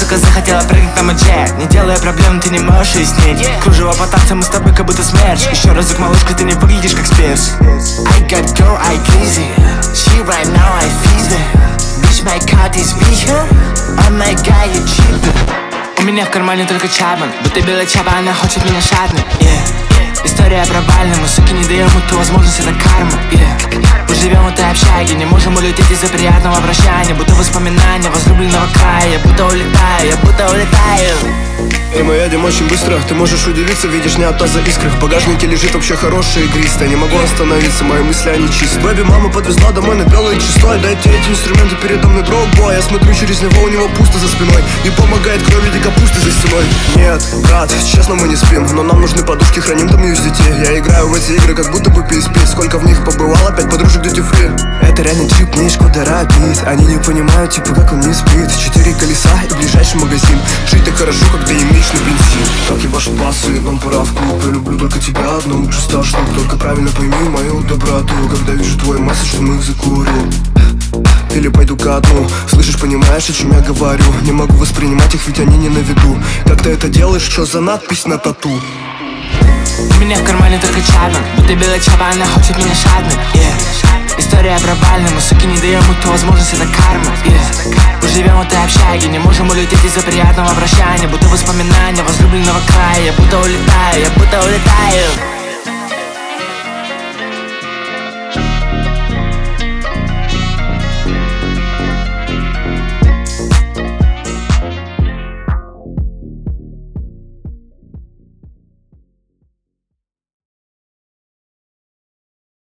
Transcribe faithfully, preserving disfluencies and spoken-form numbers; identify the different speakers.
Speaker 1: Только захотела прыгнуть на мой джет. Не делая проблем, ты не можешь уяснить. Кружево по танцам, мы с тобой как будто смерч. Еще разок, малышка, ты не выглядишь как спирс. I got girl, I crazy. She right now, I feel it. Bitch, my card is bigger. Oh my god, you cheap. У меня в кармане только Чапман. Будто белая чаба, она хочет меня шатнуть, yeah. История провальная, мы, суки, не даем эту возможность, это карма, yeah. Мы живем в этой общаге, не можем улететь из-за приятного обращения. Будто воспоминания возлюбленного края. Я будто улетаю, я будто улетаю.
Speaker 2: Эй, мы едем очень быстро, ты можешь удивиться, видишь, не от таза искры. В багажнике лежит вообще хорошее игристое. Не могу остановиться, мои мысли, они чисты. Бэби, мама подвезла домой на белое число. Дайте эти инструменты передо мной, бро-бой. Я смотрю через него, у него пусто за спиной. Не помогает кровь в виде капусты за стеной. Нет, брат, честно, мы не спим, но нам нужны подушки, храним там мьюз детей. Я играю в эти игры, как будто бы пи эс пи. Сколько в них побывал, опять подружек duty free. Это реально чип, не Шкода Рапид. Они не понимают, типа, как он не спит. Четыре колеса и ближайший магазин. Жить так хорошо, когда имеешь на бензин. Так ебашут басы, нам пора в клуб. Я люблю только тебя одну, лучше ста штук. Только правильно пойми мою доброту, когда вижу твой месседж, что мы их закурил. Или пойду ко дну. Слышишь, понимаешь, о чем я говорю? Не могу воспринимать их, ведь они не на виду. Как ты это делаешь, что за надпись на тату?
Speaker 1: У меня в кармане только Чапман. Будто белая чаба, она хочет меня шатнуть, yeah. История провальная, мы, суки, не даем эту возможность, это карма, yeah. Мы живем в этой общаге, не можем улететь из-за приятного обращения. Будто воспоминания возлюбленного края. Я будто улетаю, я будто улетаю.